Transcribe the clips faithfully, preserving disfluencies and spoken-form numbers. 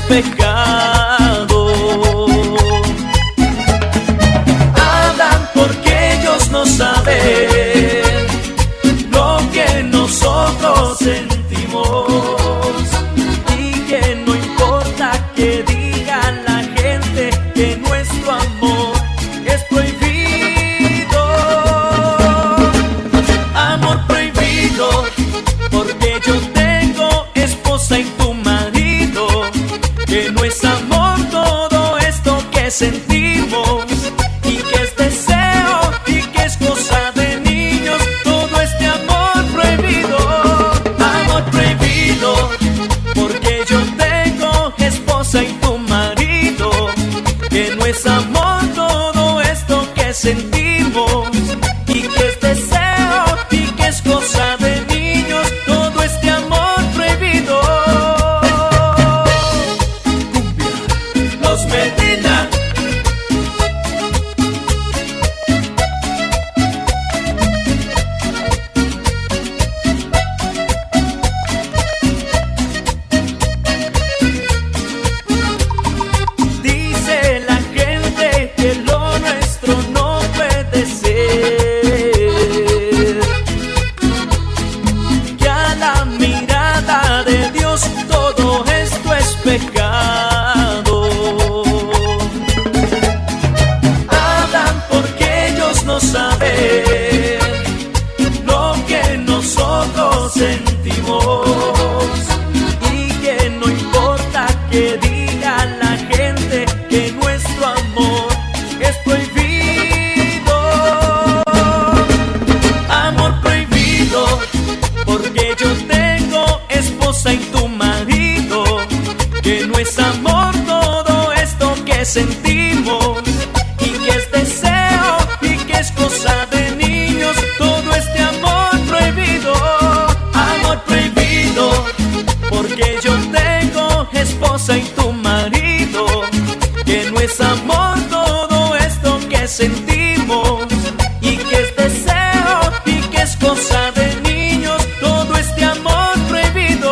pecado. Hablan porque ellos no saben lo que nosotros sentimos, y que no importa que diga la gente que nuestro amor es prohibido. Amor prohibido, porque yo tengo esposa y tu marido, que no es amor todo esto que sentimos, y que es deseo y que es cosa de niños, todo este amor prohibido. Amor prohibido, porque yo tengo esposa y tu marido, que no es amor todo esto que sentimos, y que es deseo y que es cosa de niños, todo este amor prohibido. Cumbia, Los Medina. Dice la gente que lo nuestro no puede ser, que a la mirada de Dios todo esto es pecado. Hablan porque ellos no saben lo que nosotros sentimos, y que no importa que diga la gente que nuestro amor es prohibido. Amor prohibido, porque yo tengo esposa y tu marido, que no es amor todo esto que sentimos, y que es deseo y que es cosa de niños, todo este amor prohibido. Amor prohibido, porque yo tengo esposa y tu marido, que no es amor todo esto que sentimos, y que es deseo y que es cosa de niños, todo este amor prohibido.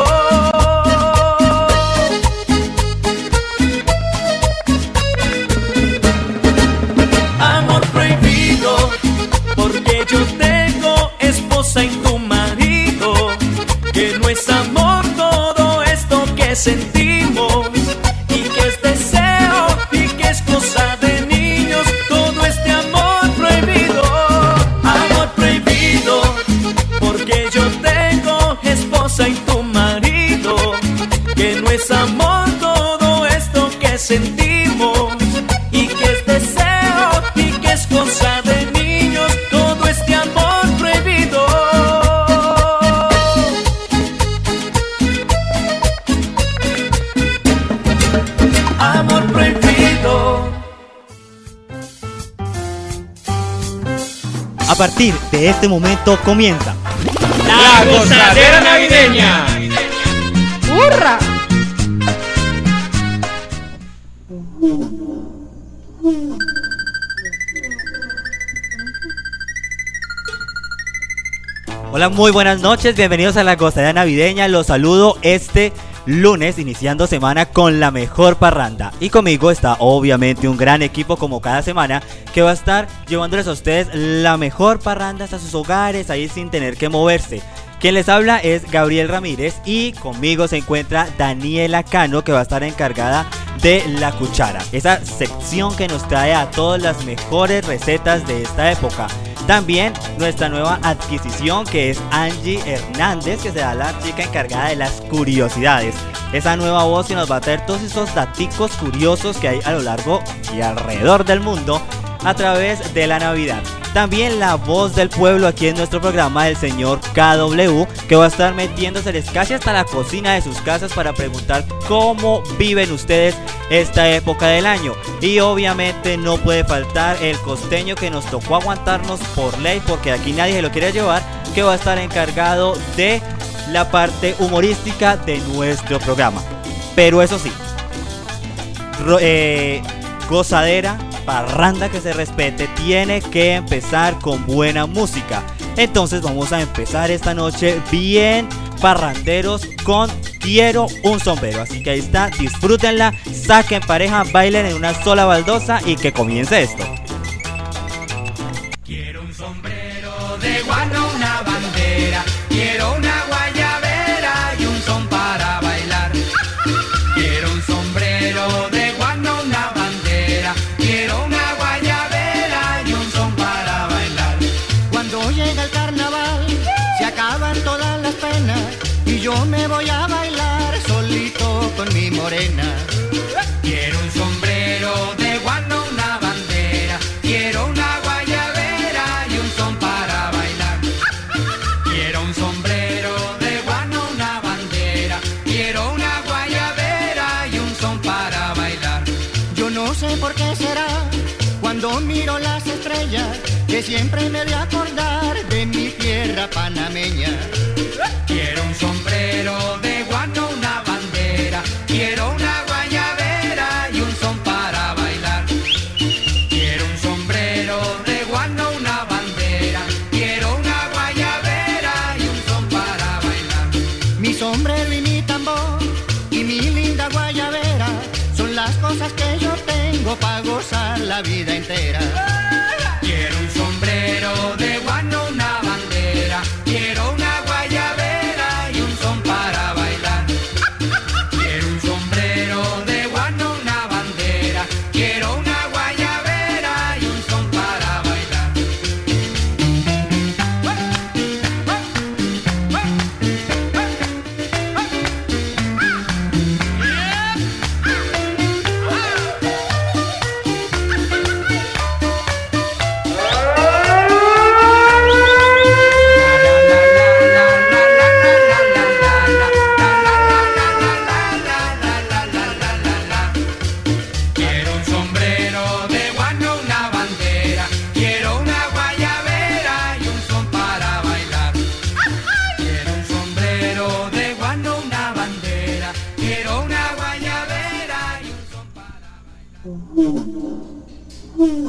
Amor prohibido, porque yo tengo esposa y tu marido, que no es amor todo esto que sentimos, y que es deseo y que es cosa de niños, todo este amor prohibido. Amor prohibido, porque yo tengo esposa y tu marido, que no es amor todo esto que sentimos, y que es deseo y que es cosa de niños, todo este amor prohibido. Amor prohibido. A partir de este momento comienza La Gozadera Navideña. ¡Hurra! Hola, muy buenas noches, bienvenidos a la Gozadera Navideña. Los saludo este lunes, iniciando semana con la mejor parranda. Y conmigo está obviamente un gran equipo como cada semana, que va a estar llevándoles a ustedes la mejor parranda hasta sus hogares, ahí sin tener que moverse. Quien les habla es Gabriel Ramírez, y conmigo se encuentra Daniela Cano, que va a estar encargada de La Cuchara, esa sección que nos trae a todas las mejores recetas de esta época. También nuestra nueva adquisición, que es Angie Hernández, que será la chica encargada de las curiosidades. Esa nueva voz que nos va a traer todos esos daticos curiosos que hay a lo largo y alrededor del mundo a través de la Navidad. También la voz del pueblo aquí en nuestro programa, el señor K W, que va a estar metiéndoseles casi hasta la cocina de sus casas para preguntar cómo viven ustedes esta época del año. Y obviamente no puede faltar el costeño, que nos tocó aguantarnos por ley porque aquí nadie se lo quiere llevar, que va a estar encargado de la parte humorística de nuestro programa. Pero eso sí, ro- eh, gozadera, parranda que se respete, tiene que empezar con buena música. Entonces vamos a empezar esta noche bien parranderos con Quiero un sombrero. Así que ahí está, disfrútenla, saquen pareja, bailen en una sola baldosa y que comience esto. Quiero un sombrero de guano, una bandera, quiero una guayabera y un son para bailar. Quiero un sombrero de guano, una bandera, quiero una guayabera y un son para bailar. Cuando llega el carnaval, se acaban todas las penas y yo me voy a bailar solito con mi morena. Quiero un sombrero de guano, una bandera, quiero una guayabera y un son para bailar. Quiero un sombrero de guano, una bandera, quiero una guayabera y un son para bailar. Yo no sé por qué será, cuando miro las estrellas, que siempre me voy a acordar de mi tierra panameña. Quiero un sombrero de guano, una bandera, quiero una guayabera y un son para bailar. Quiero un sombrero de guano, una bandera, quiero una guayabera y un son para bailar. Mi sombrero y mi tambor y mi linda guayabera son las cosas que yo tengo para gozar la vida entera. Quiero un sombrero de guano, una bandera, quiero una guayabera y un son para bailar. Quiero un sombrero de guano, una bandera, quiero una guayabera y un son para bailar. Quiero un sombrero de guano, una bandera, quiero una guayabera y un son para bailar. Quiero un sombrero de guano, una bandera, quiero una guayabera y un son para bailar.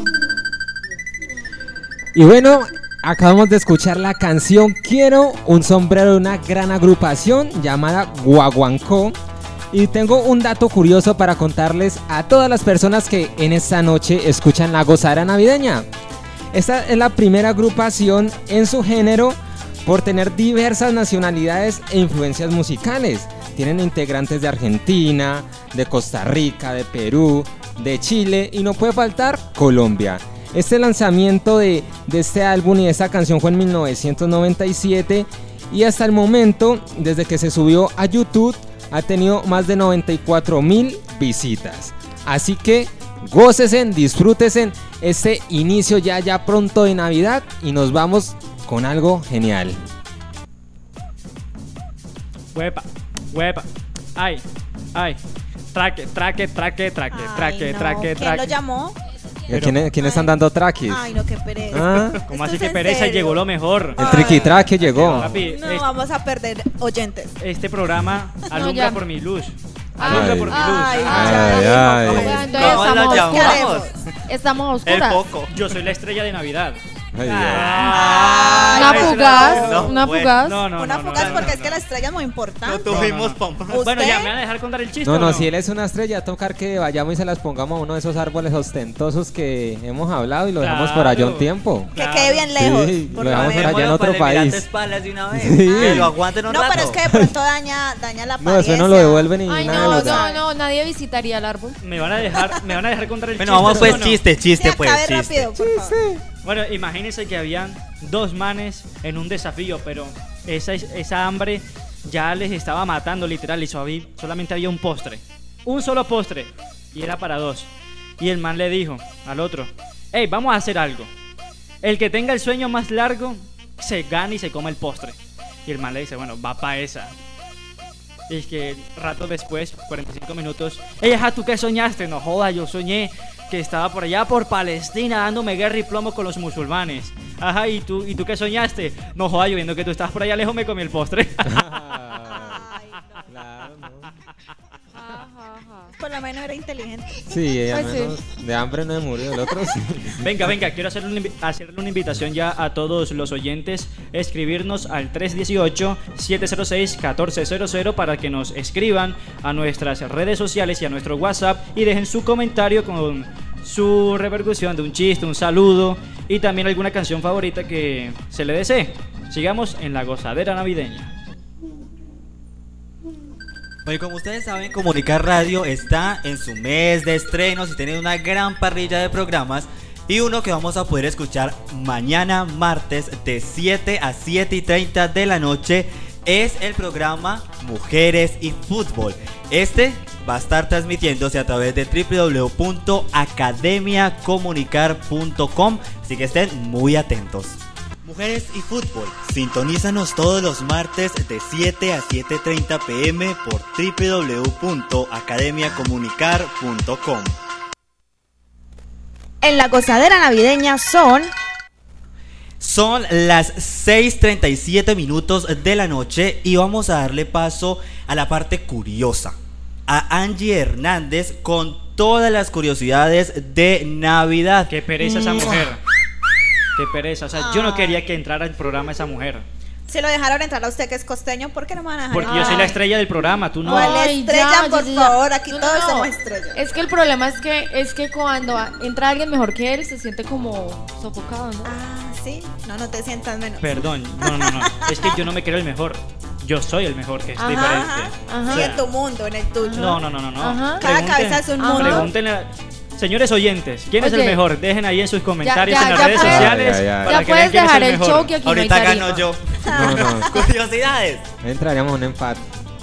Y bueno, acabamos de escuchar la canción Quiero un sombrero de una gran agrupación llamada Guaguancó. Y tengo un dato curioso para contarles a todas las personas que en esta noche escuchan La Gozadera Navideña. Esta es la primera agrupación en su género por tener diversas nacionalidades e influencias musicales. Tienen integrantes de Argentina, de Costa Rica, de Perú, de Chile y no puede faltar Colombia. Este lanzamiento de, de este álbum y de esta canción fue en mil novecientos noventa y siete y hasta el momento, desde que se subió a YouTube, ha tenido más de noventa y cuatro mil visitas. Así que gócesen, disfrútense este inicio ya ya pronto de Navidad y nos vamos con algo genial. Huepa, huepa, ay, ay, traque, traque, traque, traque, Ay, traque, no. traque, ¿Quién traque. lo llamó? ¿A ¿Quién, quién están Ay. dando traquis? Ay, no, qué pereza. ¿Ah? ¿Cómo Esto así es que en pereza? serio. Llegó lo mejor. El triqui-traque llegó. Papi, No, es- vamos a perder oyentes. este programa alumbra ya. por mi luz. Ay. Alumbra por mi luz. Ay, Ay, ya, ay. dijo, Bueno, pues, entonces ¿Cómo la estamos ¿qué llamamos? haremos? Estamos El oscuras. foco. Yo soy la estrella de Navidad. Ay, Dios. Ah, Una ese era- fugaz, No, una pues, fugaz. No, no, Una no, no, fugaz no, porque no, es que la estrella es muy importante. No tuvimos no, no. pompa. Bueno, ¿Usted? ya me van a dejar contar el chiste. No, ¿o no, si él es una estrella, tocar que vayamos y se las pongamos a uno de esos árboles ostentosos que hemos hablado y lo dejamos por allá un Claro. tiempo. Que quede bien lejos. Sí, por lo lo dejamos por menos. allá en otro Para el país. Emirante Palas de una vez. Sí. Que lo aguanten un No, rato. pero es que de pronto daña, daña la No, apariencia. después no lo devuelven y Ay, nada no, de los- no, no, nadie visitaría el árbol. Me van a dejar, me van a dejar contar el Bueno, chiste. vamos ¿sí pues, o no? chiste, Se chiste pues, acabe chiste. rápido, por favor. Bueno, imagínense que habían dos manes en un desafío, pero esa, esa hambre ya les estaba matando literal y suavi- solamente había un postre. Un solo postre. Y era para dos. Y el man le dijo al otro, hey, vamos a hacer algo. El que tenga el sueño más largo se gana y se come el postre. Y el man le dice, bueno, va pa' esa. Y es que rato después, cuarenta y cinco minutos, ey, ajá, ¿tú qué soñaste? No joda, yo soñé que estaba por allá por Palestina dándome guerra y plomo con los musulmanes. Ajá, ¿y tú, ¿y tú qué soñaste? No joda, yo viendo que tú estabas por allá lejos me comí el postre. Ay, no. Claro, no. Ajá, ajá. Por lo menos era inteligente. Sí, al Pues sí. menos de hambre no me murió, el otro sí. Venga, venga, quiero hacerle una, invi- hacerle una invitación ya a todos los oyentes, escribirnos al tres uno ocho, siete cero seis, uno cuatro cero cero para que nos escriban a nuestras redes sociales y a nuestro WhatsApp y dejen su comentario con su repercusión de un chiste, un saludo y también alguna canción favorita que se le desee. Sigamos en la gozadera navideña. Bueno, como ustedes saben, Comunicar Radio está en su mes de estrenos y tiene una gran parrilla de programas. Y uno que vamos a poder escuchar mañana martes de siete a siete y treinta de la noche es el programa Mujeres y Fútbol. Este va a estar transmitiéndose a través de doble u doble u doble u punto academia comunicar punto com, así que estén muy atentos. Mujeres y Fútbol, sintonízanos todos los martes de siete a siete y treinta pm por doble u doble u doble u punto academia comunicar punto com. En la gozadera navideña son... Son las seis treinta y siete minutos de la noche y vamos a darle paso a la parte curiosa. A Angie Hernández con todas las curiosidades de Navidad. Qué pereza esa mujer. Qué pereza. O sea, yo no quería que entrara al programa esa mujer. Si lo dejaron entrar a usted que es costeño, ¿por qué no me van a dejar Porque entrar? yo soy la estrella del programa, tú no. ¿Cuál Ay, estrella, ya, por ya, ya. favor? Aquí No, todos no. somos estrellas. Es que el problema es que es que cuando a- entra alguien mejor que él se siente como sofocado, ¿no? Ah, sí. No, no te sientas menos. Perdón, no, no, no. Es que yo no me creo el mejor. Yo soy el mejor, que es Ajá, diferente. Ajá. Ajá. Sí, en tu mundo, en el tuyo. No, no, no, no, no. Ajá. Cada Pregunten- cabeza es un Ajá. mundo. Pregúntenle a- Señores oyentes, ¿quién es el Oye. mejor? Dejen ahí en sus comentarios ya, en las ya redes puedes- sociales Ya, ya, ya. para Ya que puedes vean quién es dejar el el mejor. show que aquí no hay Ahorita tarima. gano yo. No, no, Curiosidades. entraríamos en un empate.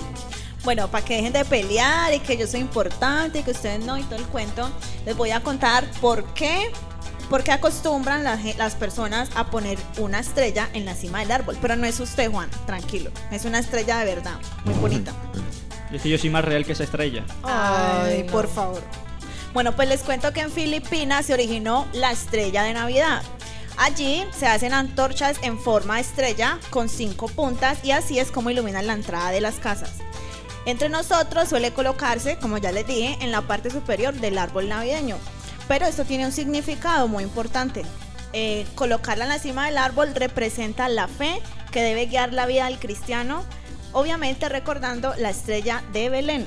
Bueno, para que dejen de pelear y que yo soy importante y que ustedes no y todo el cuento, les voy a contar por qué, por qué acostumbran las, ge- las personas a poner una estrella en la cima del árbol. Pero no es usted, Juan, tranquilo. Es una estrella de verdad, muy bonita. Es que yo soy más real que esa estrella. Ay, Ay, no. por favor. Bueno, pues les cuento que en Filipinas se originó la estrella de Navidad. Allí se hacen antorchas en forma de estrella con cinco puntas y así es como iluminan la entrada de las casas. Entre nosotros suele colocarse, como ya les dije, en la parte superior del árbol navideño. Pero esto tiene un significado muy importante. Eh, colocarla en la cima del árbol representa la fe que debe guiar la vida del cristiano, obviamente recordando la estrella de Belén,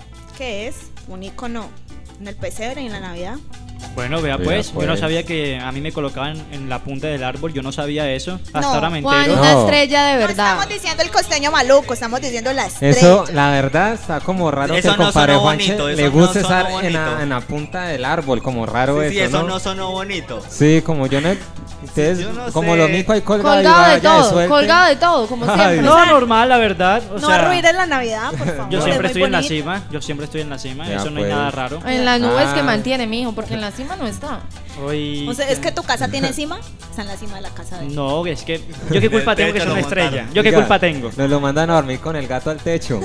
que es un icono en el pesebre y en la Navidad. Bueno, vea Vea, pues, yo no pues. sabía que a mí me colocaban en la punta del árbol, yo no sabía eso. Hasta No, ahora me Juan, entero. una No. estrella de No verdad. estamos diciendo el costeño maluco, estamos diciendo la estrella. Eso, la verdad, está como raro Eso que el no compadre sonó Juanche bonito, eso le no guste sonó estar en la, bonito. en la punta del árbol, como raro Sí, sí, eso, eso ¿no? no sonó bonito. Sí, como yo no... Ustedes, yo no como sé. lo mico ahí colgado y Colgado de vaya de todo, suerte. colgado de todo, como Ay, siempre. No, normal, la verdad. O No sea, arruines la Navidad, por favor. yo es siempre muy estoy en la bonito. cima, yo siempre estoy en la cima, Ya, eso no pues. hay nada raro. En las nubes que Ah. mantiene, mijo, porque en la cima no está. Hoy... O sea, es que tu casa tiene cima, está en la cima de la casa de él. No, es que yo qué culpa tengo que Te soy lo una estrella. montaron. Yo qué Oiga, culpa tengo. Nos lo mandan a dormir con el gato al techo.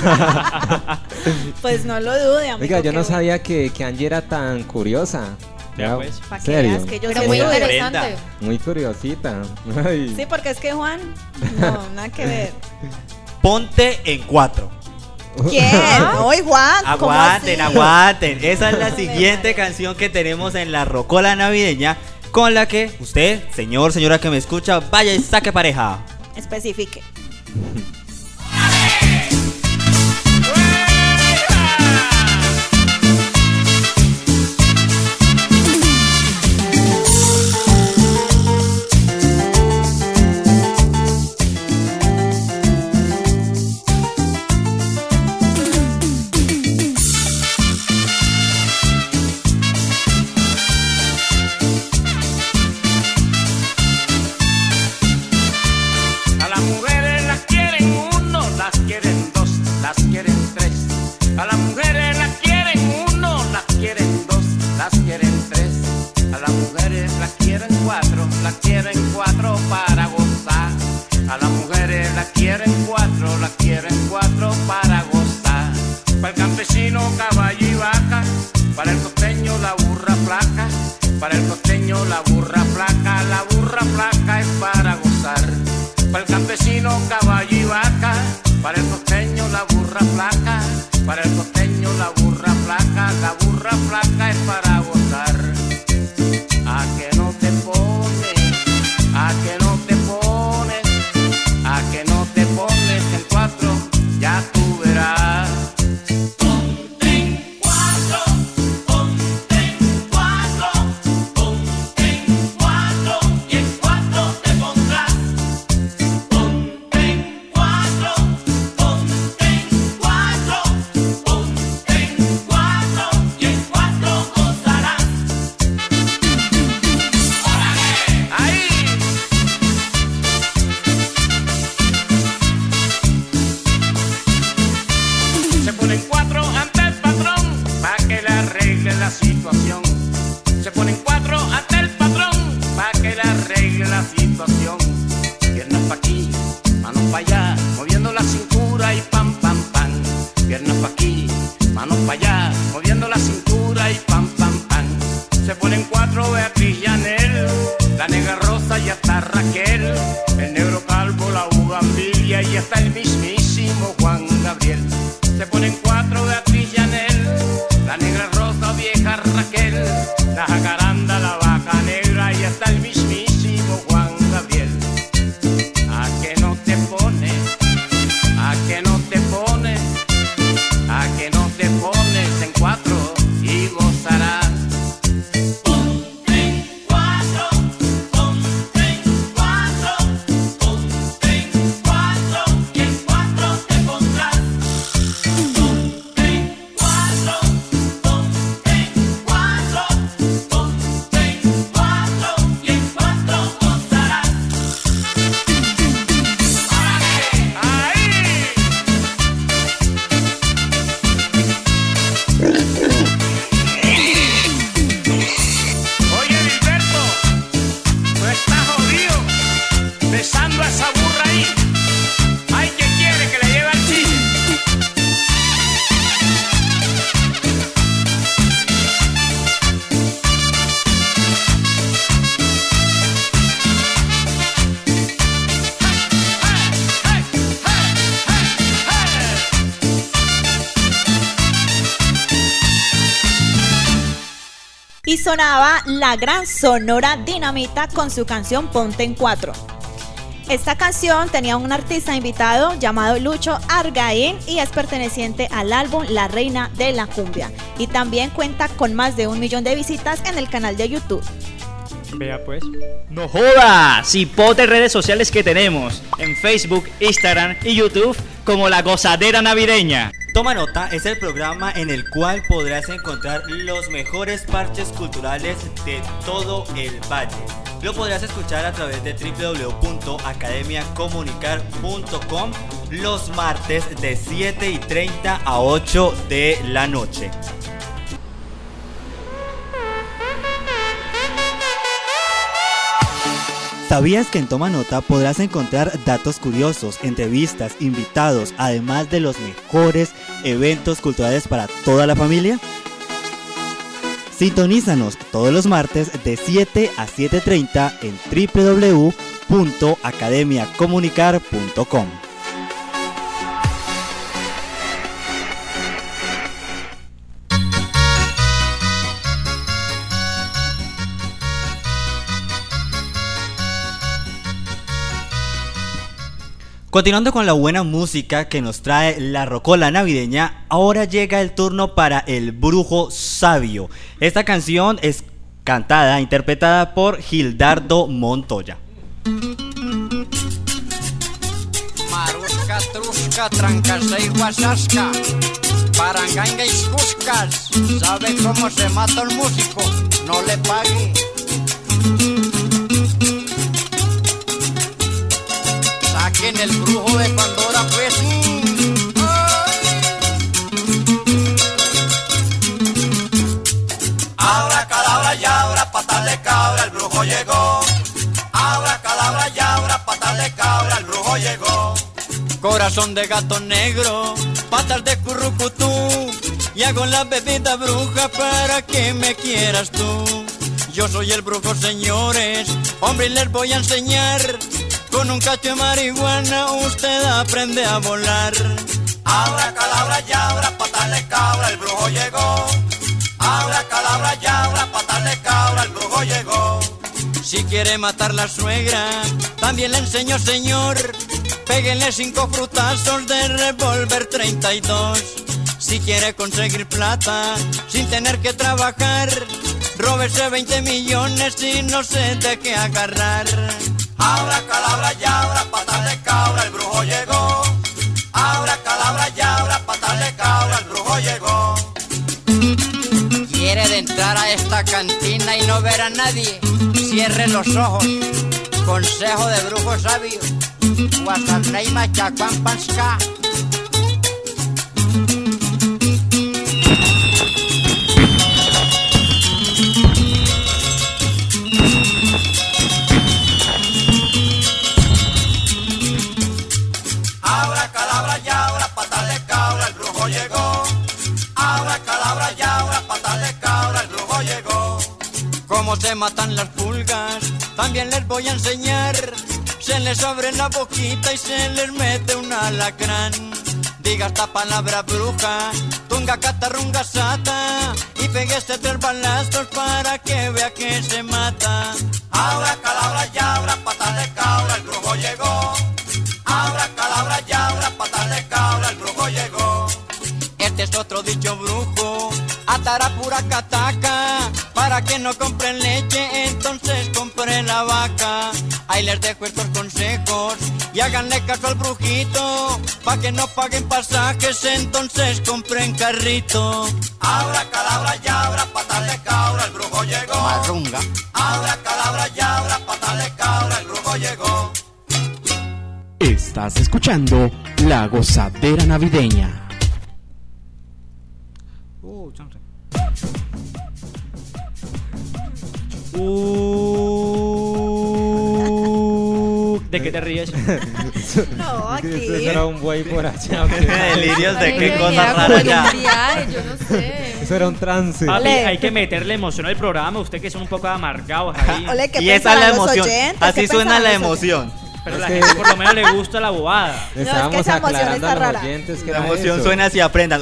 Pues no lo dude, amigo. Oiga, yo no que- sabía que, que Angie era tan curiosa. Ya, Ya, pues. Pa' que ¿serio? veas que yo Pero sí muy estudio. interesante. Muy curiosita. Ay. Sí, porque es que Juan, no, nada que ver. Ponte en cuatro. ¿Quién? Hoy Juan, ¿cómo Aguanten, así? aguanten. Esa es la Me siguiente parece. canción que tenemos en la rocola navideña con la que usted, señor, señora que me escucha, vaya y saque pareja. Especifique. A las mujeres las quieren uno, las quieren dos, las quieren tres. A las mujeres las quieren uno, las quieren dos, las quieren tres. A las mujeres las quieren cuatro, las quieren cuatro para gozar. A las mujeres las quieren cuatro, las quieren cuatro para gozar. Para el campesino caballo y vaca, para el costeño la burra flaca, para el costeño la burra flaca, la burra flaca es para gozar. Para el campesino caballo y vaca, para el costeño la burra flaca, para el costeño la burra flaca. pa' allá, moviendo la cintura y pam, pam, pam. Se ponen cuatro, Beatriz y Anel, la negra Rosa y hasta Raquel, el negro calvo, la Bugambilia y hasta el mismísimo Juan Gabriel. Se ponen cuatro, Beatriz y Anel, la negra Rosa, vieja Raquel, la jacaranda, la vaca negra y hasta el mismísimo Juan Gabriel. ¿A qué no te pones? ¿A qué no te pones? ¿A qué no te pones en cuatro y gozarás? Y sonaba la gran Sonora Dinamita con su canción Ponte en Cuatro. Esta canción tenía un artista invitado llamado Lucho Argaín y es perteneciente al álbum La Reina de la Cumbia. Y también cuenta con más de un millón de visitas en el canal de YouTube. Vea pues. ¡No joda! Cipote redes sociales que tenemos en Facebook, Instagram y YouTube como La Gozadera Navideña. Toma Nota es el programa en el cual podrás encontrar los mejores parches culturales de todo el valle. Lo podrás escuchar a través de w w w punto academia comunicar punto com los martes de siete y treinta a ocho de la noche. ¿Sabías que en Toma Nota podrás encontrar datos curiosos, entrevistas, invitados, además de los mejores eventos culturales para toda la familia? Sintonízanos todos los martes de siete a siete y treinta en w w w punto academia comunicar punto com. Continuando con la buena música que nos trae la rocola navideña, ahora llega el turno para El Brujo Sabio. Esta canción es cantada, interpretada por Gildardo Montoya. Marusca, trusca, trancasca y guasasca, paranganga y cuscas. ¿Sabe cómo se mata un músico? No le pague. En el brujo de Pandora, pues. Abra cadabra y abra patas de cabra, el brujo llegó. Abra cadabra y abra patas de cabra, el brujo llegó. Corazón de gato negro, patas de currucutú, y hago la bebida bruja para que me quieras tú. Yo soy el brujo, señores, hombre, y les voy a enseñar. Con un cacho de marihuana usted aprende a volar. Abra cadabra y abra patas de cabra, el brujo llegó. Abra cadabra y abra patas de cabra, el brujo llegó. Si quiere matar la suegra, también le enseño, señor. Péguenle cinco frutazos de revólver treinta y dos. Si quiere conseguir plata sin tener que trabajar, róbese veinte millones y no se deje agarrar. Abra cadabra y abra patas de cabra, el brujo llegó. Abra cadabra y abra patas de cabra, el brujo llegó. Quiere de entrar a esta cantina y no ver a nadie, cierre los ojos. Consejo de brujo sabio. Guasarney machacuan pasca. Abra cadabra y abra patas de cabra, el brujo llegó. Abra cómo se matan las pulgas, también les voy a enseñar. Se les abre la boquita y se les mete un alacrán. Diga esta palabra bruja, tunga catarrunga sata, y pegue este tres balazos para que vea que se mata. Abra calabra y abra patas de cabra, el brujo llegó. Abra calabra y abra patas de cabra, el brujo llegó. Este es otro dicho brujo, atará pura cataca, para que no compren leche, entonces compren la vaca. Ahí les dejo estos consejos y háganle caso al brujito, pa' que no paguen pasajes, entonces compren carrito. Abra calabra y abra patas de cabra, el brujo llegó. Marrunga. Abra calabra y abra patas de cabra, el brujo llegó. Estás escuchando La Gozadera Navideña. Uh, chance. Uh, ¿de qué te ríes? No, aquí. Eso era un buey por allá. Delirios de qué Ay, cosas era como raras en ya. un viaje, yo no sé. Eso era un trance. Papi, Ole. hay que meterle emoción al programa. Usted que son un poco amargados ahí. Ole, ¿qué Y esa es la pensarán los emoción. oyentes? Así ¿Qué suena pensarán la los oyentes? emoción. Pero Es la que- gente por lo menos le gusta la bobada. Estábamos esa emoción aclarando está a los rara. oyentes que La era emoción eso. suena así, aprendan.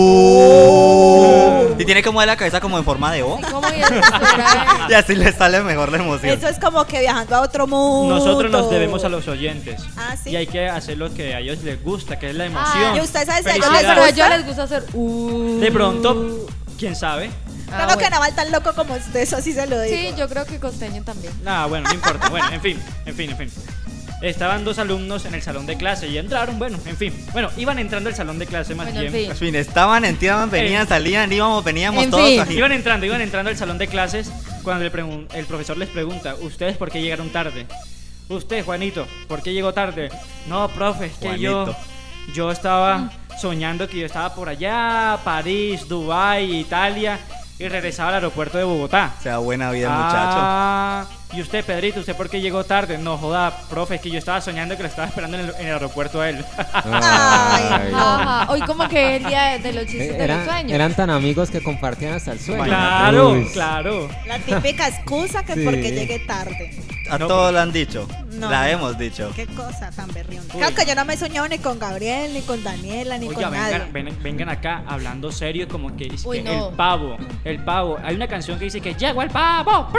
Uh. Y tiene que mover la cabeza como en forma de O. ¿Y cómo y eso será? Y así le sale mejor la emoción. Eso es como que viajando a otro mundo. Nosotros nos debemos a los oyentes. Ah, sí. Y hay que hacer lo que a ellos les gusta, que es la Ah, emoción. y usted sabe si a ellos Ah, les pero a gusta. ellos les gusta hacer. Uh. De pronto, quién sabe. Ah, Creo que bueno. Naval tan loco como usted, eso sí se lo digo. Sí, yo creo que Costeño también. Nada, bueno, no importa. Bueno, en fin, en fin, en fin. Estaban dos alumnos en el salón de clase y entraron, bueno, en fin. Bueno, iban entrando al salón de clase más Bueno, en bien. fin. En fin, estaban, entraban, venían, Eh. salían, íbamos, veníamos En todos fin. así. Iban entrando, iban entrando al salón de clases cuando el, pregun- el profesor les pregunta, ¿ustedes por qué llegaron tarde? Usted, Juanito, ¿por qué llegó tarde? No, profe, es que yo, Juanito. yo estaba soñando que yo estaba por allá, París, Dubái, Italia, y regresaba al aeropuerto de Bogotá. O sea, buena vida el muchacho. Ah, y usted, Pedrito, ¿usted por qué llegó tarde? No, joda, profe, es que yo estaba soñando que lo estaba esperando en el, en el aeropuerto a él. Ay. Ajá. Hoy como que el día de, de los chistes de los Eran, sueños. eran tan amigos que compartían hasta el sueño. Claro, Uy. claro. La típica excusa que Sí. porque llegué tarde. A No, todos lo han dicho. No. La hemos dicho. Qué cosa tan berrionda. Uy. Claro que yo no me he soñado ni con Gabriel, ni con Daniela, ni Oiga, con nadie. vengan, ven- vengan acá hablando serio como que dice Uy, que no. el pavo, el pavo. Hay una canción que dice que llegó el pavo.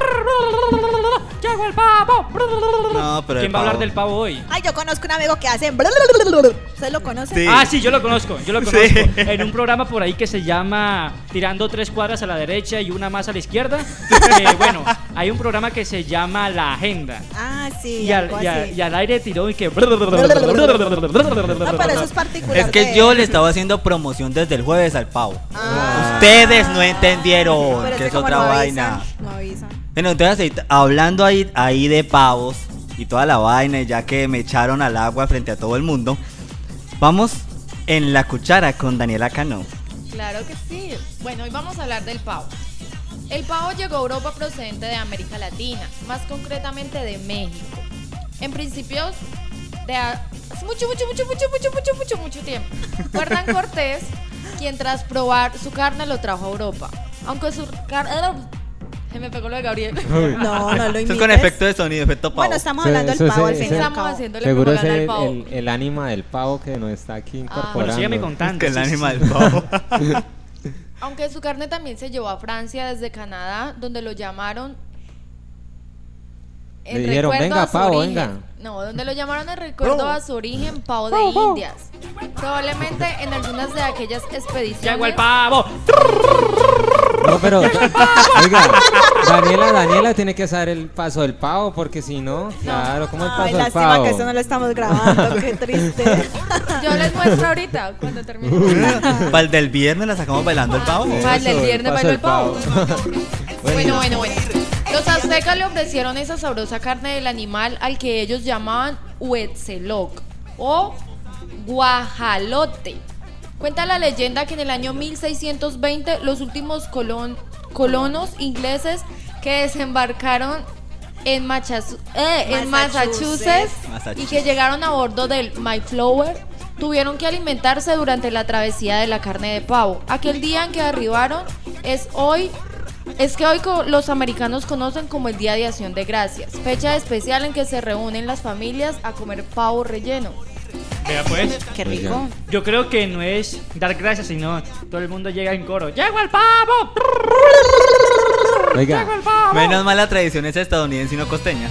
Llegó el pavo. No, pero el ¿Quién va a hablar pavo. del pavo hoy? Ay, yo conozco un amigo que hace. ¿Usted lo conoce? Sí. Ah, sí, yo lo conozco, yo lo Sí. conozco. En un programa por ahí que se llama Tirando tres cuadras a la derecha y una más a la izquierda. Eh, bueno, hay un programa que se llama La Agenda. Ah, sí. Y algo al, y, al- así. y al aire tiró y que... No, pero eso es particular. Es que de yo él. le estaba haciendo promoción desde el jueves al pavo. Ah. Ustedes no entendieron Pero que que es como otra no vaina. avisan, no avisan. Bueno, entonces ahí- hablando ahí, ahí de pavos y toda la vaina, y ya que me echaron al agua frente a todo el mundo, vamos en la cuchara con Daniela Cano. Claro que sí. Bueno, hoy vamos a hablar del pavo. El pavo llegó a Europa procedente de América Latina, más concretamente de México. En principios de a- hace mucho, mucho, mucho, mucho, mucho, mucho, mucho, mucho tiempo. Fue Hernán Cortés quien tras probar su carne lo trajo a Europa. Aunque su carne... Se me pegó lo de Gabriel. No, no lo Esto es imites. con efecto de sonido, efecto pavo. Bueno, estamos Sí, hablando eso del pavo sí, al fin y sí. al Estamos cabo. haciéndole Seguro es propaganda el, al pavo. el, el ánima del pavo que nos está aquí incorporando. Bueno, sígame contando. que el sí, sí, ánima sí. del pavo. Aunque su carne también se llevó a Francia desde Canadá, donde lo llamaron en Le dijeron, recuerdo "Venga, a su pavo, origen". venga. No, donde lo llamaron en recuerdo a su origen, pavo de Indias. Probablemente en algunas de aquellas expediciones. Llegó el pavo. No, pero, oiga, Daniela, Daniela tiene que saber el paso del pavo, porque si no, claro, ¿cómo el Ay, paso del lástima pavo? que eso no lo estamos grabando, qué triste. Yo les muestro ahorita cuando termine. Para el del viernes la sacamos bailando el pavo. Eso, Para el del el viernes paso bailó del el pavo. Bueno, Bueno, bueno, bueno. Los aztecas le ofrecieron esa sabrosa carne del animal al que ellos llamaban huetzeloc o guajalote. Cuenta la leyenda que en el año mil seiscientos veinte los últimos colon- colonos ingleses que desembarcaron en, Machas- eh, en Massachusetts. Massachusetts y Massachusetts. que llegaron a bordo del Mayflower tuvieron que alimentarse durante la travesía de la carne de pavo. Aquel día en que arribaron es hoy Es que hoy co- los americanos conocen como el Día de Acción de Gracias, fecha especial en que se reúnen las familias a comer pavo relleno. Vea pues. Qué rico. Yo creo que no es dar gracias, sino todo el mundo llega en coro. ¡Llegó el pavo! Oiga, ¡Llegó el pavo! Menos mal la tradición es estadounidense y no costeña.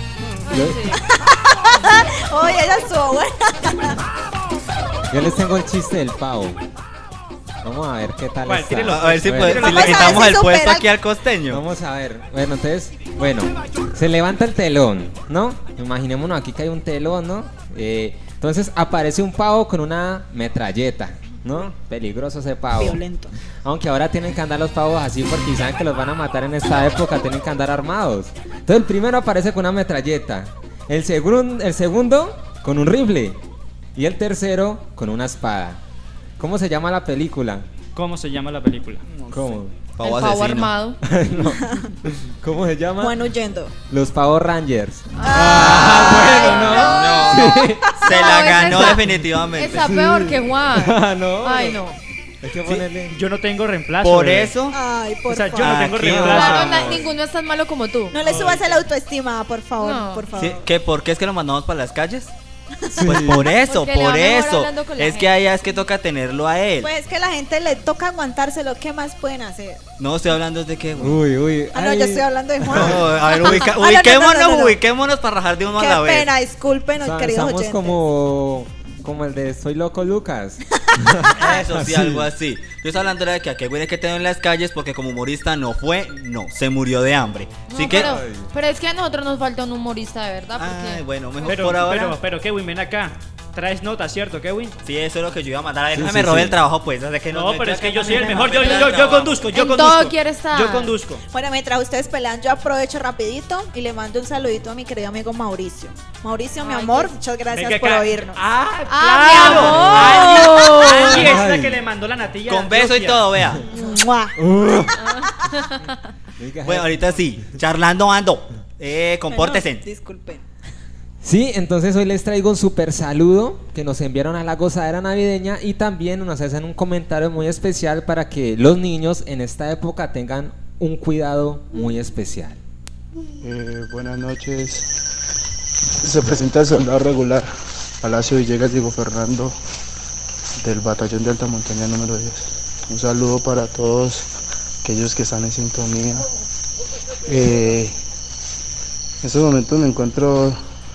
Oye, esa estuvo buena. yo les tengo el chiste del pavo. Vamos a ver qué tal ¿Cuál? está. Tírelo. A ver si, Bueno, puede- si Vamos le a ver quitamos si el puesto supera- aquí al costeño. Vamos a ver. Bueno, entonces, bueno, se levanta el telón, ¿no? Imaginémonos aquí que hay un telón, ¿no? Eh, entonces aparece un pavo con una metralleta, ¿no? Peligroso ese pavo. Violento. Aunque ahora tienen que andar los pavos así porque saben que los van a matar en esta época, tienen que andar armados. Entonces el primero aparece con una metralleta, el, segun- el segundo con un rifle y el tercero con una espada. ¿Cómo se llama la película? ¿Cómo se llama la película? ¿Cómo? Pavo el pavo asesino. armado. No. ¿Cómo se llama? Juan huyendo. Los Power Rangers. Ah, bueno, no. Sí. Se No, la esa ganó está- definitivamente. Está peor que Juan. Ah, no. Ay, no. Hay que ponerle. Yo no tengo reemplazo. Por bebé. eso, Ay, por O sea, yo favor. no tengo Aquí reemplazo. Claro, na- ninguno es tan malo como tú. No le subas el autoestima, por favor, No. por favor. ¿sí? ¿Qué, ¿por qué es que lo mandamos para las calles? Pues por eso, Porque le va por mejor eso. hablando con la Es que gente. allá es que toca tenerlo a él. Pues es que a la gente le toca aguantárselo. ¿Qué más pueden hacer? No estoy hablando de qué, güey. Uy, uy. Ah, no, ay. yo estoy hablando de Juan. No, a ver, ubica- Ah, no, no, no, ubiquémonos, no, no, no. ubiquémonos para rajar de uno a la Qué vez. pena, discúlpenos, Sa- queridos Estamos oyentes. como, como el de Soy Loco Lucas. Eso sí, Así. algo así. Yo estoy hablando de que aquel güey hay que tener en las calles porque como humorista no fue, no, se murió de hambre. No, Así que, pero, pero es que a nosotros nos falta un humorista de verdad. Porque ay, bueno, mejor Pero, por ahora. pero, pero, Kevin, ven acá. Traes notas, ¿cierto, Kevin? Sí, eso es lo que yo iba a mandar. A ver, Sí, no sí, me robé sí. el trabajo, pues. Desde que No, no, pero es que yo soy sí el mejor. Yo, yo, yo, yo conduzco, yo En conduzco. todo quiere estar. Yo conduzco. Bueno, mientras ustedes pelean, yo aprovecho rapidito y le mando un saludito a mi querido amigo Mauricio. Mauricio, mi Ay, amor, qué- muchas gracias Venga por acá. oírnos. Ah, Ah, claro. mi amor. Angie es la Ay. que le mandó la natilla. Con beso y Antioquia. todo, vea. ¡Mua! Uh. Oiga, Bueno, ahorita sí, charlando ando. Eh, compórtese. Bueno, disculpen. Sí, entonces hoy les traigo un super saludo que nos enviaron a la gozadera navideña y también nos hacen un comentario muy especial para que los niños en esta época tengan un cuidado muy especial. Eh, buenas noches. Se presenta el soldado regular, Palacio Villegas Diego Fernando, del batallón de alta montaña número diez. Un saludo para todos aquellos que están en sintonía. Eh, en estos momentos me encuentro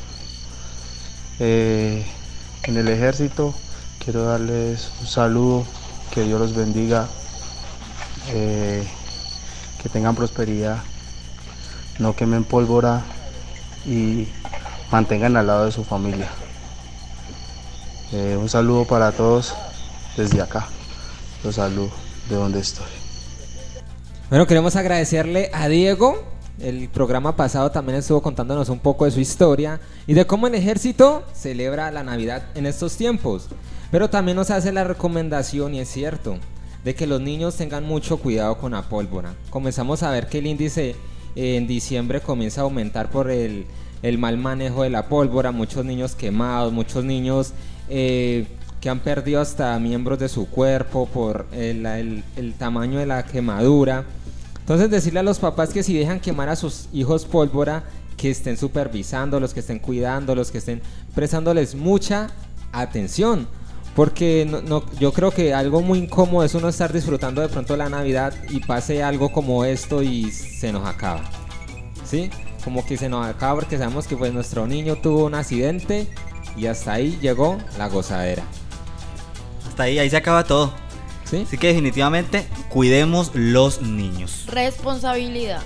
eh, en el ejército. Quiero darles un saludo, que Dios los bendiga, eh, que tengan prosperidad, no quemen pólvora y mantengan al lado de su familia. Eh, un saludo para todos desde acá. Los saludo de donde estoy. Bueno, queremos agradecerle a Diego. El programa pasado también estuvo contándonos un poco de su historia y de cómo el ejército celebra la Navidad en estos tiempos. Pero también nos hace la recomendación, y es cierto, de que los niños tengan mucho cuidado con la pólvora. Comenzamos a ver que el índice eh, en diciembre comienza a aumentar por el, el mal manejo de la pólvora. Muchos niños quemados, muchos niños eh, que han perdido hasta miembros de su cuerpo por el, el, el tamaño de la quemadura. Entonces decirle a los papás que si dejan quemar a sus hijos pólvora, que estén supervisando, los que estén cuidando, los que estén prestándoles mucha atención. Porque no, no, yo creo que algo muy incómodo es uno estar disfrutando de pronto la Navidad y pase algo como esto y se nos acaba. ¿Sí? Como que se nos acaba porque sabemos que pues nuestro niño tuvo un accidente y hasta ahí llegó la gozadera. Hasta ahí, ahí se acaba todo. ¿Sí? Así que definitivamente cuidemos los niños. Responsabilidad.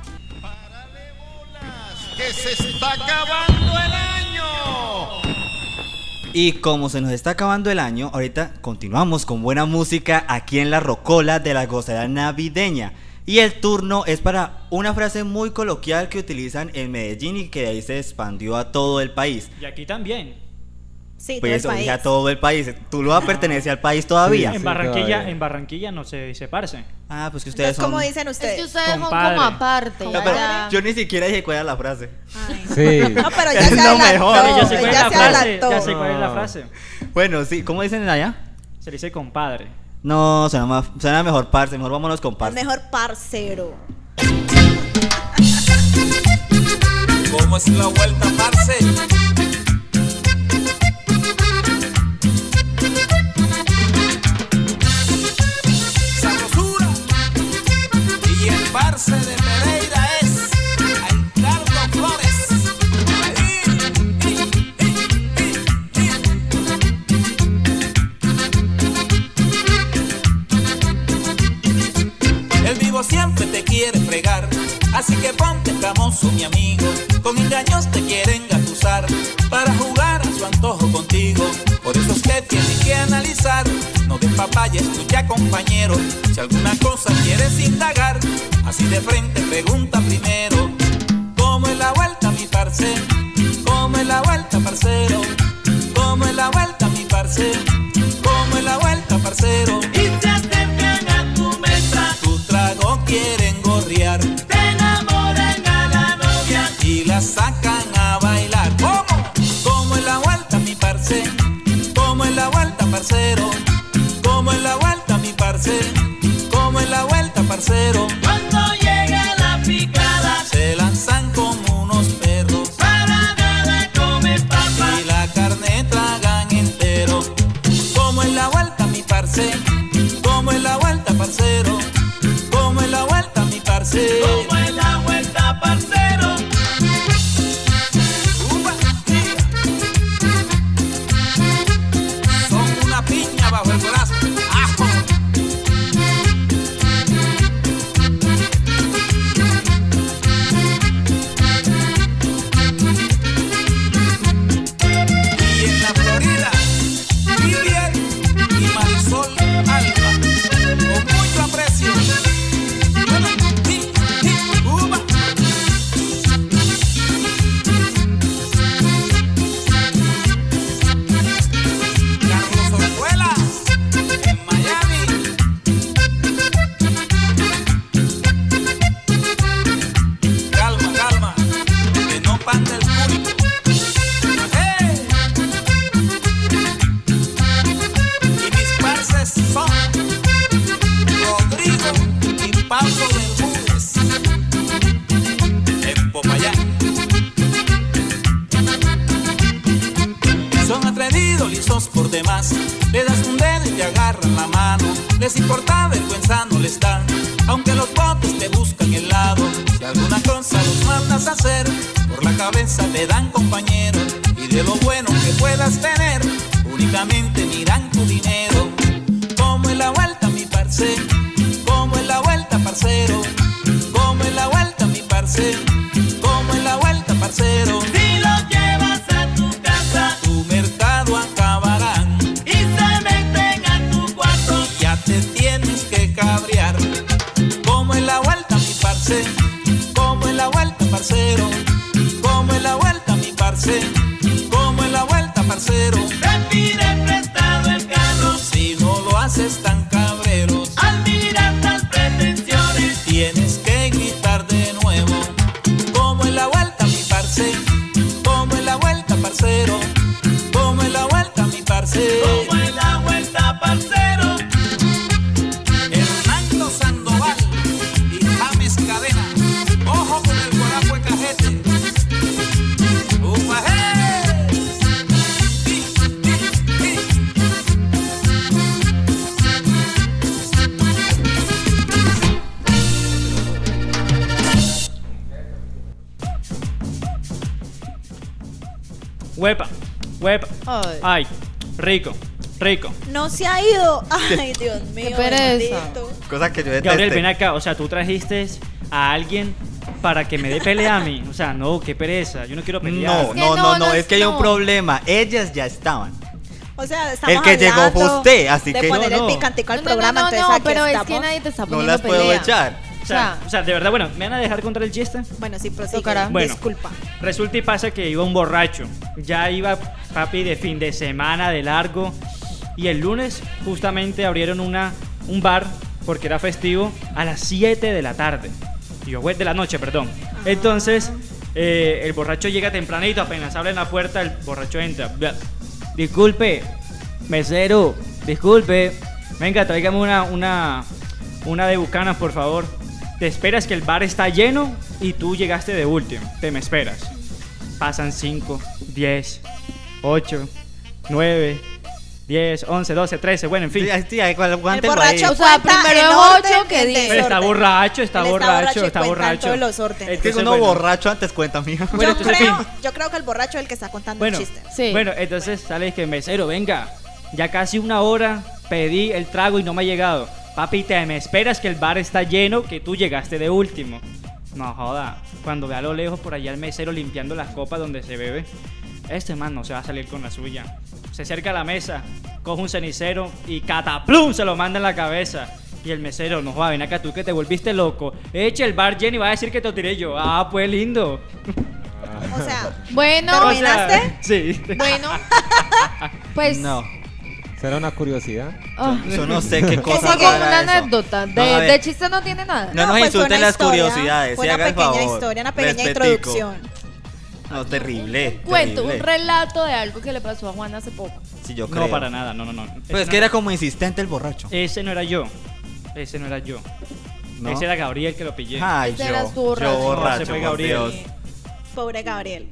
Que se está acabando el año. Y como se nos está acabando el año, ahorita continuamos con buena música aquí en la Rocola de la Gozadera Navideña. Y el turno es para una frase muy coloquial que utilizan en Medellín y que de ahí se expandió a todo el país. Y aquí también. Sí, todo Pues el eso, país. dije a todo el país. Tuluá pertenece al país todavía. Sí, En sí, Barranquilla, todavía. en Barranquilla no se dice parce. Ah, pues que ustedes Entonces, son... ¿cómo dicen Es ustedes? que ustedes son Compadre. como aparte. No, pero allá. yo ni siquiera dije cuál era la frase. Ay. Sí. No, pero ya Es se lo adelantó. mejor. Oye, ya sé cuál es ya la se frase. adelantó. Ya sé cuál es la No. frase. Bueno, sí, ¿cómo dicen allá? Se le dice compadre. No, suena, más, suena mejor parce, mejor vámonos con El parce. mejor parcero. ¿Cómo es la vuelta, parce? Sabrosura. Y el parce de Pereira es Ricardo Flores. Ahí, y, y, y, y. El vivo siempre te quiere fregar, así que ponte famoso, mi amigo. Con engaños te quieren gatusar para jugar a su antojo contigo. Por eso es que tienes que analizar. No des papaya, escucha, compañero. Si alguna cosa quieres indagar, así de frente pregunta primero. ¿Cómo es la vuelta, mi parce? ¿Cómo es la vuelta, parcero? ¿Cómo es la vuelta, mi parce? ¿Cómo es la vuelta, parcero? Y se acercan a tu mesa, tu trago quieren gorrear, te enamoran a la novia y la sacan a bailar. ¿Cómo? ¿Cómo es la vuelta, mi parce? ¿Cómo es la vuelta, parcero? ¿Cómo es la vuelta, mi parce? ¿Cómo es la vuelta, parcero? Cuando llega la picada, se lanzan como unos perros, para nada comen papa y la carne tragan entero. ¿Cómo es la vuelta, mi parce? ¿Cómo es la vuelta, parcero? ¿Cómo es la vuelta, mi parce? ¿Cómo es la vuelta, parcero? Son una piña bajo el brazo. ¡Ajo! Y en la Florida, Vivian y Marisol Alba, con mucho aprecio. Bueno, y, y, uva. Carlos Orjuela, en Miami. Calma, calma, que no pande el público. ¡Hey! Y mis parces son Rodrigo y Pablo Bermúdez, en Popayán. Son atrevidos, lisos por demás. Le das un dedo y te agarran la mano. Les importa vergüenza, no les dan, aunque los botes te buscan el lado. Si alguna cosa los mandas a hacer, por la cabeza te dan, compañero. Y de lo bueno que puedas tener, únicamente miran tu dinero. ¿Cómo es la vuelta, mi parce? ¿Cómo es la vuelta, parcero? ¿Cómo es la vuelta, mi parce? ¿Cómo es la vuelta, parcero? Si lo llevas a tu casa, Tu mercado acabarán y se meten a tu cuarto, ya te tienes que cabrear. ¿Cómo es la vuelta, mi parce? ¿Cómo es la vuelta, parcero? ¿Cómo es la vuelta, mi parce? ¿Cómo es la vuelta, parcero? te pide prestado el carro. Si no lo haces tan cabreros, Al mirar las pretensiones, tienes que gritar de nuevo. ¿Cómo es la vuelta, mi parce? ¿Cómo es la vuelta, parcero? ¿Cómo es la vuelta, mi parce? ¿cómo es la vuelta, parcero? Hernando Sandoval y James Cadena. Ojo con el guarapo de cajete. ¡Upa, hey! ¡Ti, ti, ti! Huepa, huepa. Ay. Ay, rico, rico. No se ha ido. Ay, Dios mío. Qué pereza. bendito. Cosa que yo Gabriel, deteste. ven acá. O sea, tú trajiste a alguien para que me dé pelea a mí. O sea, no, qué pereza. Yo no quiero pelear. No, que no, no, no, no, no es que hay un no. problema. Ellas ya estaban. O sea, estamos El que llegó fue hablando usted, así de que- poner No, no. el picantico al No, no, programa, no, no, entonces no, aquí pero es estamos. que nadie te está No poniendo las puedo pelea. echar. O sea, o sea, de verdad, bueno, ¿me van a dejar contar el chiste? Bueno, sí, prosigue. Tocará. Bueno. Disculpa. Resulta y pasa que iba un borracho. Ya iba, papi, de fin de semana, de largo. Y el lunes justamente abrieron una, un bar, porque era festivo, a las siete de la tarde. Y yo, güey, de la noche, perdón. Entonces, eh, el borracho llega tempranito, apenas abren la puerta, el borracho entra. Bla. Disculpe, mesero, disculpe. Venga, tráigame una, una, una de Bucanas, por favor. Te esperas que el bar está lleno y tú llegaste de último. Te me esperas. Pasan cinco, diez, ocho, nueve, diez, once, doce, trece, bueno, en fin. Sí, sí, aguántelo El borracho ahí. O sea, cuenta primero en es orden, ocho que en diez. desorden. Está borracho, está Él borracho, y está cuenta borracho. todos los órdenes. Es que Entonces, uno bueno. borracho antes cuenta, mijo. Bueno, yo, entonces, creo, fin. yo creo que el borracho es el que está contando Bueno, el chiste. Sí. bueno, entonces sale que mesero, venga, ya casi una hora pedí el trago y no me ha llegado. Papi, te me esperas que el bar está lleno, que tú llegaste de último. No joda, cuando ve a lo lejos por allá el mesero limpiando las copas donde se bebe, este man no se va a salir con la suya. Se acerca a la mesa, coge un cenicero y cataplum se lo manda en la cabeza. Y el mesero, no joda, ven acá tú que te volviste loco. Eche el bar lleno y va a decir que te lo tiré yo. Ah, pues lindo. O sea, Bueno, ¿terminaste? O sea, sí. bueno, pues No, Será una curiosidad. ah, yo no sé qué que cosa sigue una para eso. anécdota. No, a De, ver. de chiste no tiene nada. No nos pues fue insulten una las historia, curiosidades, Fue sí, una haga el pequeña favor. historia, una pequeña Respetico. introducción. No, terrible. Cuento, terrible. un relato de algo que le pasó a Juan hace poco. Sí, yo creo. No, para nada, no, no, no. Pues Ese es no- que era como insistente el borracho. Ese no era yo. Ese no era yo. ¿No? Ese era Gabriel que lo pillé. Ay, Ese yo, eras tú, yo borracho. No, borracho, ese fue por Gabriel. Dios. Pobre Gabriel.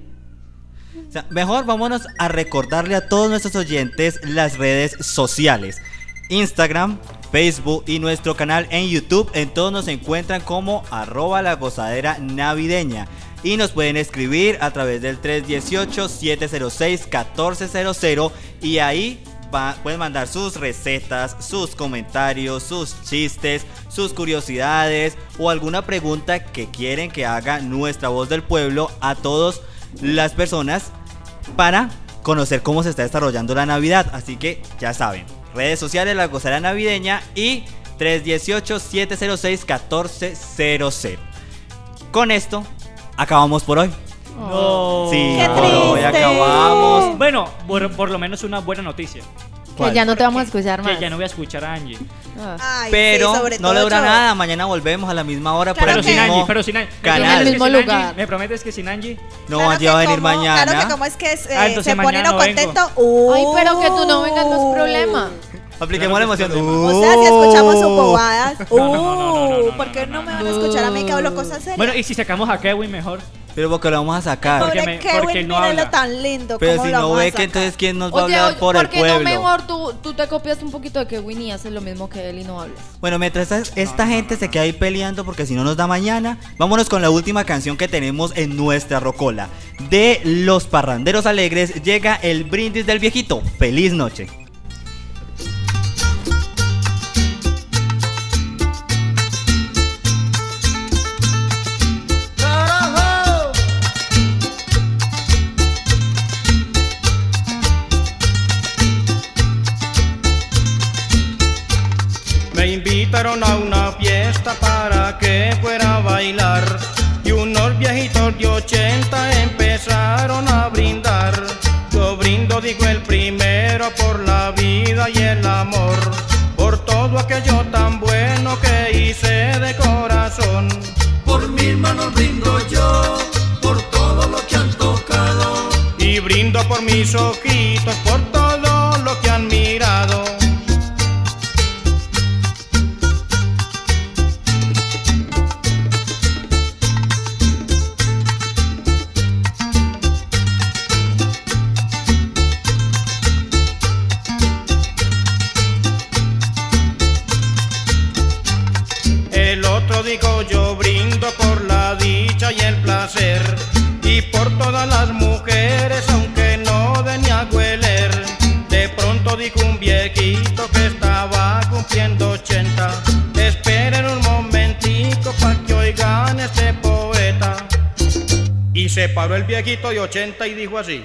O sea, mejor vámonos a recordarle a todos nuestros oyentes las redes sociales. Instagram, Facebook y nuestro canal en YouTube. En todos nos encuentran como arroba la gozadera navideña. Y nos pueden escribir a través del tres uno ocho, siete cero seis, uno cuatro cero cero. Y ahí va- pueden mandar sus recetas, sus comentarios, sus chistes, sus curiosidades o alguna pregunta que quieren que haga nuestra voz del pueblo a todas las personas para conocer cómo se está desarrollando la Navidad. Así que ya saben, redes sociales La Gozadera Navideña y tres uno ocho, siete cero seis, uno cuatro cero cero. Con esto acabamos por hoy. No. Sí, Qué por hoy triste. acabamos. Bueno, por, por lo menos una buena noticia. Que ya no te vamos a escuchar más. Que ya no voy a escuchar a Angie. Ah. Ay, Pero sí, sobre no todo le dura yo. nada. Mañana volvemos a la misma hora Claro por Pero el sin mismo Angie, pero sin Angie. ¿Me canal. prometes En el que mismo sin Angie? lugar. ¿Me prometes que sin Angie? No, Claro Angie va a que venir como- mañana. Claro que como es que se, Ah, entonces se pone mañana uno no vengo. contento. Ay, pero que tú no vengas no es problema. Apliquemos la emoción. O sea, si escuchamos sus bobadas. Uh, No, no, no, no, no, no, ¿por qué no, no, no, me van a escuchar a mí que hablo cosas serias? Bueno, y si sacamos a Kevin mejor. Pero porque lo vamos a sacar. Pobre porque me- Kevin, porque él no míralo habla. tan lindo. Pero ¿cómo si lo no vamos a ve que sacar? entonces quién nos va a Oye, hablar oye, por el ¿por qué pueblo. no mejor tú, tú te copias un poquito de Kevin y haces lo mismo que él y no hablas? Bueno, mientras esta, esta gente se queda ahí peleando porque si no nos da mañana, vámonos con la última canción que tenemos en nuestra rocola. De Los Parranderos Alegres llega el brindis del viejito. Feliz noche. ¡Carajo! Me invitaron a una fiesta para que fuera a bailar y unos viejitos de ochenta empezaron a brindar. Yo brindo, digo el primero, por la vida y el amor, por todo aquello tan bueno que hice de corazón. Por mis manos brindo yo, por todo lo que han tocado. Y brindo por mis ojitos, por todo lo que han mirado. El otro digo yo brindo por la dicha y el placer y por todas las mujeres aunque no de ni a hueler. De pronto dijo un viejito que estaba cumpliendo ochenta. Esperen un momentico pa' que oigan este poeta. Y se paró el viejito de ochenta y dijo así: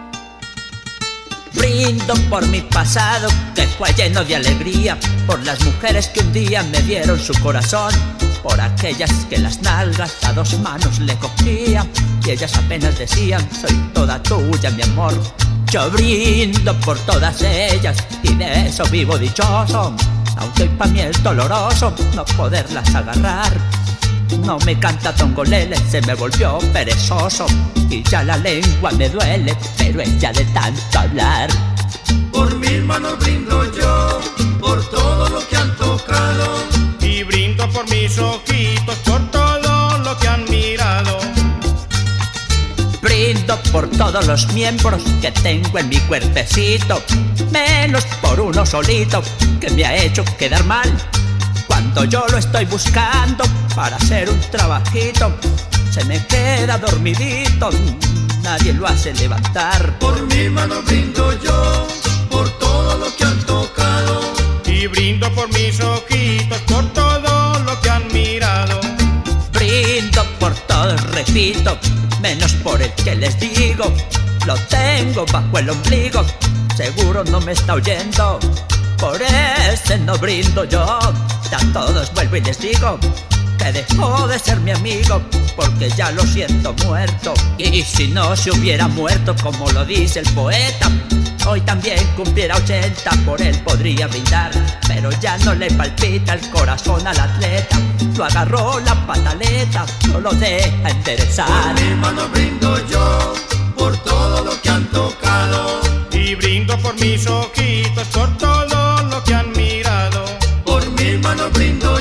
Brindo por mi pasado que fue lleno de alegría, por las mujeres que un día me dieron su corazón, por aquellas que las nalgas a dos manos le cogían y ellas apenas decían: soy toda tuya, mi amor. Yo brindo por todas ellas y de eso vivo dichoso, aunque hoy pa' mí es doloroso no poderlas agarrar. No me canta Tongolele, se me volvió perezoso y ya la lengua me duele, pero es ya de tanto hablar. Por mis manos brindo yo, por todo lo que han tocado. Y brindo por mis ojitos, por todo lo que han mirado. Brindo Brindo por todos los miembros que tengo en mi cuerpecito, menos por uno solito que me ha hecho quedar mal. Cuando yo lo estoy buscando para hacer un trabajito, se me queda dormidito, nadie lo hace levantar. Por mi mano brindo yo, por todo lo que han tocado. Y brindo por mis ojitos, por todo lo que han mirado. Brindo por todos, repito, menos por el que les digo. Lo tengo bajo el ombligo, seguro no me está oyendo. Por ese no brindo yo, a todos vuelvo y les digo que dejó de ser mi amigo, porque ya lo siento muerto. Y si no se hubiera muerto, como lo dice el poeta, hoy también cumpliera ochenta, por él podría brindar. Pero ya no le palpita el corazón al atleta, lo agarró la pataleta, no lo deja enderezar. Por mi mano brindo yo, por todo lo que han tocado. Y brindo por mis ojitos, por todo lo que han mirado. Por mi mano brindo